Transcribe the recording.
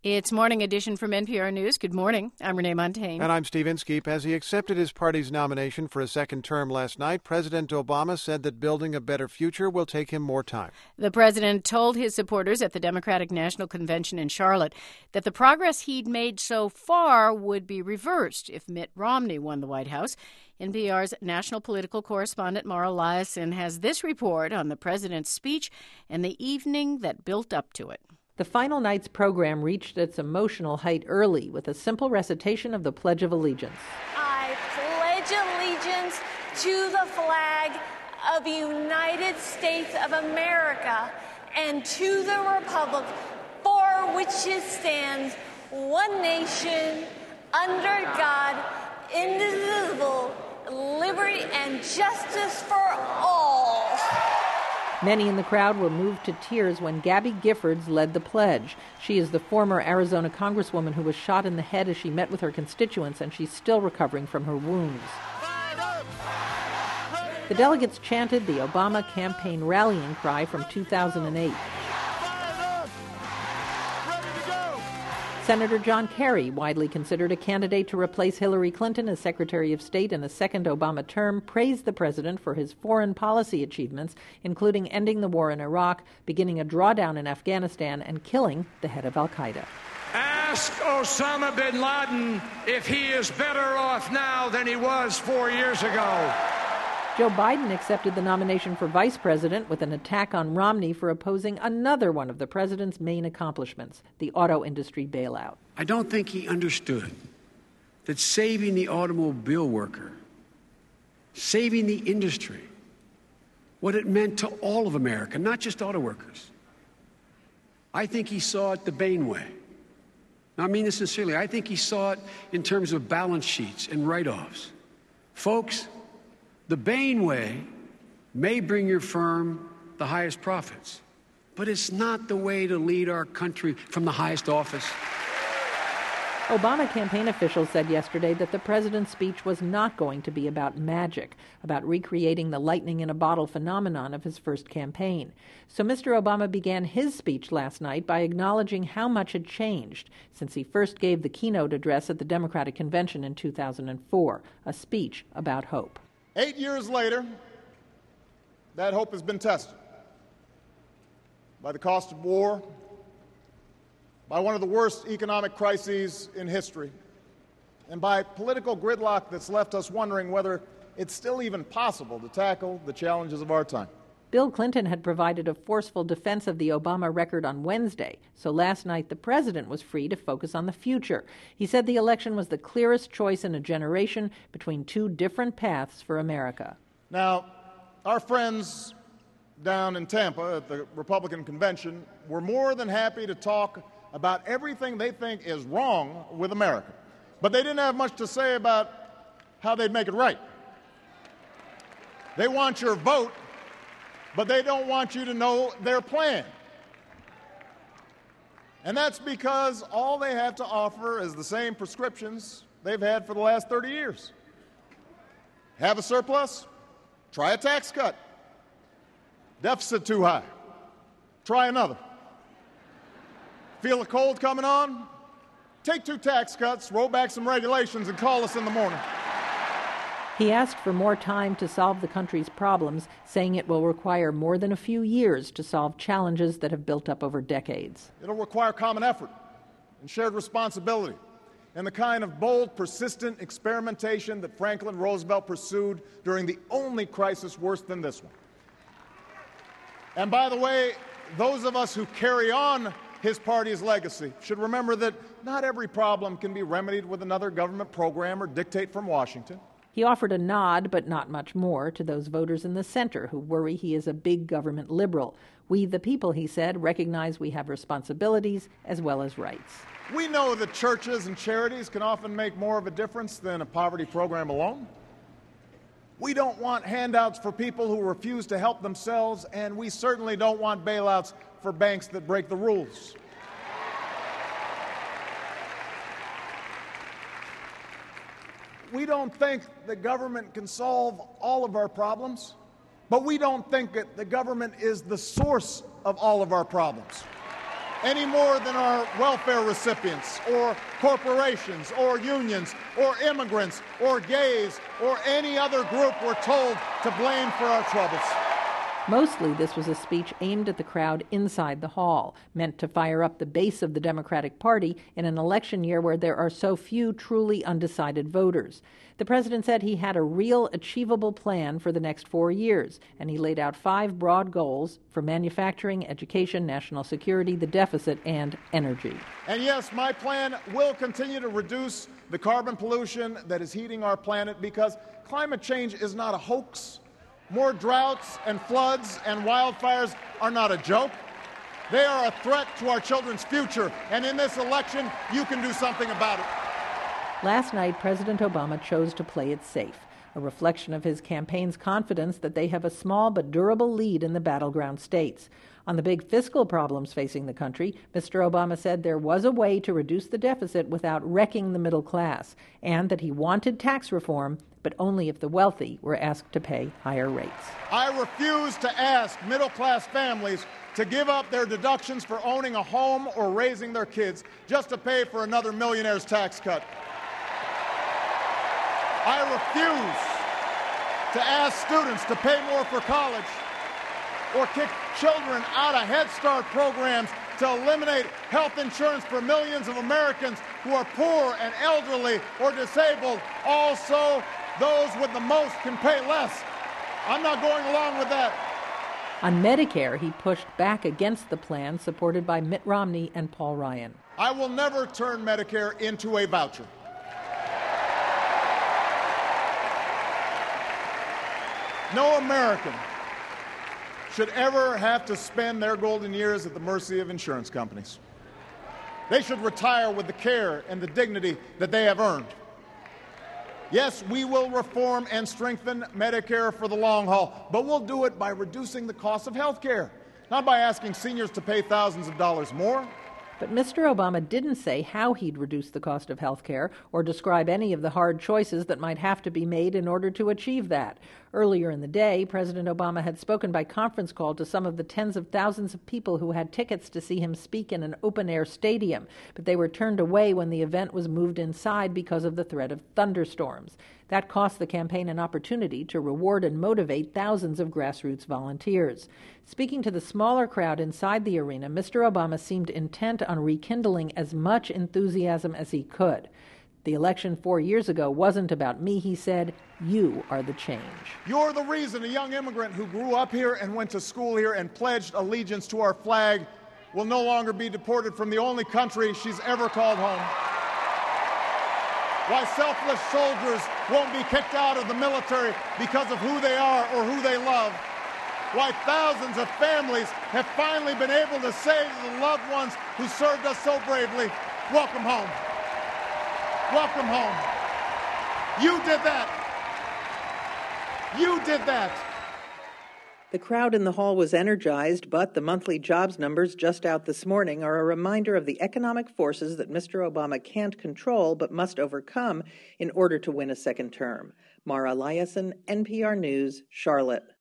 It's Morning Edition from NPR News. Good morning. I'm Renee Montaigne. And I'm Steve Inskeep. As he accepted his party's nomination for a second term last night, President Obama said that building a better future will take him more time. The president told his supporters at the Democratic National Convention in Charlotte that the progress he'd made so far would be reversed if Mitt Romney won the White House. NPR's national political correspondent Mara Liasson has this report on the president's speech and the evening that built up to it. The final night's program reached its emotional height early with a simple recitation of the Pledge of Allegiance. I pledge allegiance to the flag of the United States of America and to the republic for which it stands, one nation, under God, indivisible, liberty and justice for all. Many in the crowd were moved to tears when Gabby Giffords led the pledge. She is the former Arizona congresswoman who was shot in the head as she met with her constituents, and she's still recovering from her wounds. The delegates chanted the Obama campaign rallying cry from 2008. Senator John Kerry, widely considered a candidate to replace Hillary Clinton as Secretary of State in the second Obama term, praised the president for his foreign policy achievements, including ending the war in Iraq, beginning a drawdown in Afghanistan, and killing the head of al-Qaeda. Ask Osama bin Laden if he is better off now than he was 4 years ago. Joe Biden accepted the nomination for vice president with an attack on Romney for opposing another one of the president's main accomplishments, the auto industry bailout. I don't think he understood that saving the automobile worker, saving the industry, what it meant to all of America, not just auto workers. I think he saw it the Bain way. Now, I mean this sincerely. I think he saw it in terms of balance sheets and write-offs. Folks, the Bain way may bring your firm the highest profits, but it's not the way to lead our country from the highest office. Obama campaign officials said yesterday that the president's speech was not going to be about magic, about recreating the lightning in a bottle phenomenon of his first campaign. So Mr. Obama began his speech last night by acknowledging how much had changed since he first gave the keynote address at the Democratic Convention in 2004, a speech about hope. 8 years later, that hope has been tested by the cost of war, by one of the worst economic crises in history, and by political gridlock that's left us wondering whether it's still even possible to tackle the challenges of our time. Bill Clinton had provided a forceful defense of the Obama record on Wednesday, so last night the president was free to focus on the future. He said the election was the clearest choice in a generation between two different paths for America. Now, our friends down in Tampa at the Republican convention were more than happy to talk about everything they think is wrong with America, but they didn't have much to say about how they'd make it right. They want your vote, but they don't want you to know their plan. And that's because all they have to offer is the same prescriptions they've had for the last 30 years. Have a surplus? Try a tax cut. Deficit too high? Try another. Feel a cold coming on? Take 2 tax cuts, roll back some regulations, and call us in the morning. He asked for more time to solve the country's problems, saying it will require more than a few years to solve challenges that have built up over decades. It'll require common effort and shared responsibility and the kind of bold, persistent experimentation that Franklin Roosevelt pursued during the only crisis worse than this one. And by the way, those of us who carry on his party's legacy should remember that not every problem can be remedied with another government program or dictate from Washington. He offered a nod, but not much more, to those voters in the center who worry he is a big government liberal. We, the people, he said, recognize we have responsibilities as well as rights. We know that churches and charities can often make more of a difference than a poverty program alone. We don't want handouts for people who refuse to help themselves, and we certainly don't want bailouts for banks that break the rules. We don't think the government can solve all of our problems, but we don't think that the government is the source of all of our problems. any more than our welfare recipients or corporations or unions or immigrants or gays or any other group we're told to blame for our troubles. Mostly, this was a speech aimed at the crowd inside the hall, meant to fire up the base of the Democratic Party in an election year where there are so few truly undecided voters. The president said he had a real, achievable plan for the next 4 years, and he laid out 5 broad goals for manufacturing, education, national security, the deficit, and energy. And yes, my plan will continue to reduce the carbon pollution that is heating our planet, because climate change is not a hoax. More droughts and floods and wildfires are not a joke. They are a threat to our children's future, and in this election, you can do something about it. Last night, President Obama chose to play it safe, a reflection of his campaign's confidence that they have a small but durable lead in the battleground states. On the big fiscal problems facing the country, Mr. Obama said there was a way to reduce the deficit without wrecking the middle class, and that he wanted tax reform, but only if the wealthy were asked to pay higher rates. I refuse to ask middle-class families to give up their deductions for owning a home or raising their kids just to pay for another millionaire's tax cut. I refuse to ask students to pay more for college or kick children out of Head Start programs to eliminate health insurance for millions of Americans who are poor and elderly or disabled. Also, those with the most can pay less. I'm not going along with that. On Medicare, he pushed back against the plan supported by Mitt Romney and Paul Ryan. I will never turn Medicare into a voucher. No American should ever have to spend their golden years at the mercy of insurance companies. They should retire with the care and the dignity that they have earned. Yes, we will reform and strengthen Medicare for the long haul, but we'll do it by reducing the cost of health care, not by asking seniors to pay thousands of dollars more. But Mr. Obama didn't say how he'd reduce the cost of health care or describe any of the hard choices that might have to be made in order to achieve that. Earlier in the day, President Obama had spoken by conference call to some of the tens of thousands of people who had tickets to see him speak in an open-air stadium, but they were turned away when the event was moved inside because of the threat of thunderstorms. That cost the campaign an opportunity to reward and motivate thousands of grassroots volunteers. Speaking to the smaller crowd inside the arena, Mr. Obama seemed intent on rekindling as much enthusiasm as he could. The election 4 years ago wasn't about me, he said. You are the change. You're the reason a young immigrant who grew up here and went to school here and pledged allegiance to our flag will no longer be deported from the only country she's ever called home. Why selfless soldiers won't be kicked out of the military because of who they are or who they love. Why thousands of families have finally been able to say to the loved ones who served us so bravely, welcome home. Welcome home. You did that. You did that. The crowd in the hall was energized, but the monthly jobs numbers just out this morning are a reminder of the economic forces that Mr. Obama can't control but must overcome in order to win a second term. Mara Eliason, NPR News, Charlotte.